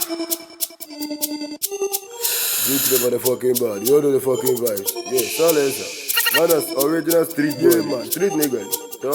Beat the motherfucking body, you know the fucking vibes. Yeah, silence. Man, that's original street boy, man. Street niggas.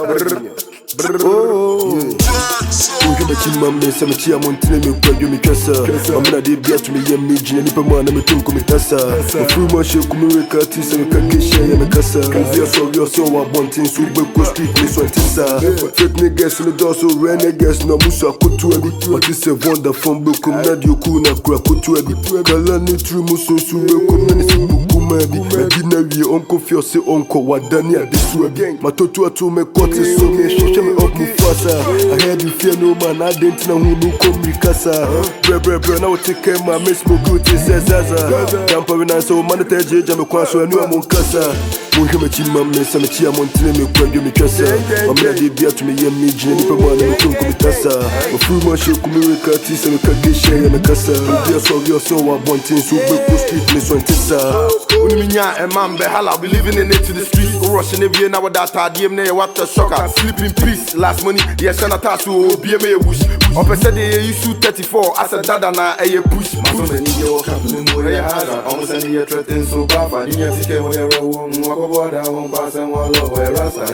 Oh, yeah. Me chima me se me chia montine me kwa yo me twasa. Amna de bia to me yem me gine ni pa ma na me tunko me tasa. Fu ma she ku me weka ti se me ka kesha ya me kasa. Yo so wa bontin so be ko street me so tisa. Fake niggas no do so real niggas no musu akotu abi. What is a wonder from be kum na dio ku na kura kotu abi. Kala ni tru musu so be kum na si buku ma bi. Na wie onko fio se onko wadani adesu abi. Matoto atu me kote so me shisha me up mu fasa. I heard you fear no man, I didn't know who no come mikasa. Bre, now take care my miss mo good says Zaza. Jump over now so man te je me kwa so anu amon kasa. Mo hwe me chima me se me chia montine me kwa yo me twasa. Amna de bia to me yem me gine ni pa ma na me tunko me tasa. O fu ma she ku me weka ti se me ka gesha ya me kasa. Yo so wa bontin so be ko street me so tisa. Uni minya e man be hala be living in it to the streets. Rushing every now that DM ne what the shocker. Sleep in peace. Last money, yes, and I thought to be a wish. Up I said they use 34. I said that na a push. So many your happening more harder. Almost any year threatening so bad. I didn't see where you're wrong. Walk over down, pass and one love where Rasta.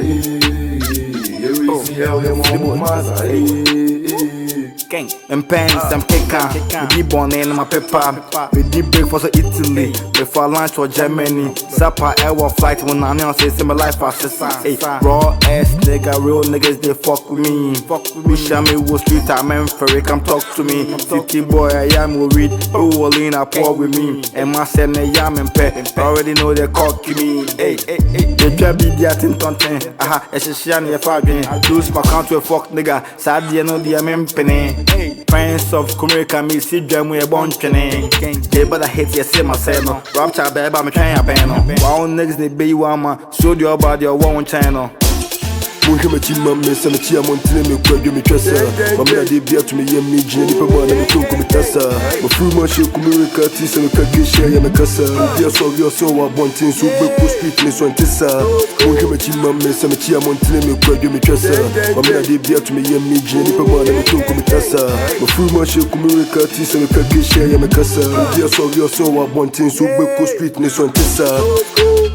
You see how you're more Maza. Gang and pants, I'm kicking. We deep on in my pepper. We deep break for Italy. Before lunch for Germany. Zappa air flight when I know say my life as a raw ass nigga, real niggas they fuck with me. We shall me Wall Street, I'm Memphis, come talk to me. City boy, I am worried. Who will lean up with me? And my son, I am in pet. Already know they cocky me. Hey, they try be the attention. Aha, it's a shiny if I lose my country, fuck nigga. Sad, you know the penny. Friends of Kumrika, me see them with a bunch of names. They better hate you, say my son. Rapture, baby, I'm trying a panel. Wow, niggas, they be one man. Show you about your one channel. Mo hwe me chima me se me chia montine me kwa yo me twasa. Amna de bia to me yem me gine ni pa ma na me tunko me tasa. O fu ma she ku me weka ti se me ka gesha ya me kasa. Yo so wa bontin so be ko street me so tisa. Mo hwe me chima me se me chia montine me kwa yo me twasa. Amna de bia to me yem me gine ni pa ma na me tunko me tasa. O fu ma she ku me weka ti se me ka gesha ya me kasa. Yo so wa bontin so be ko street me so tisa.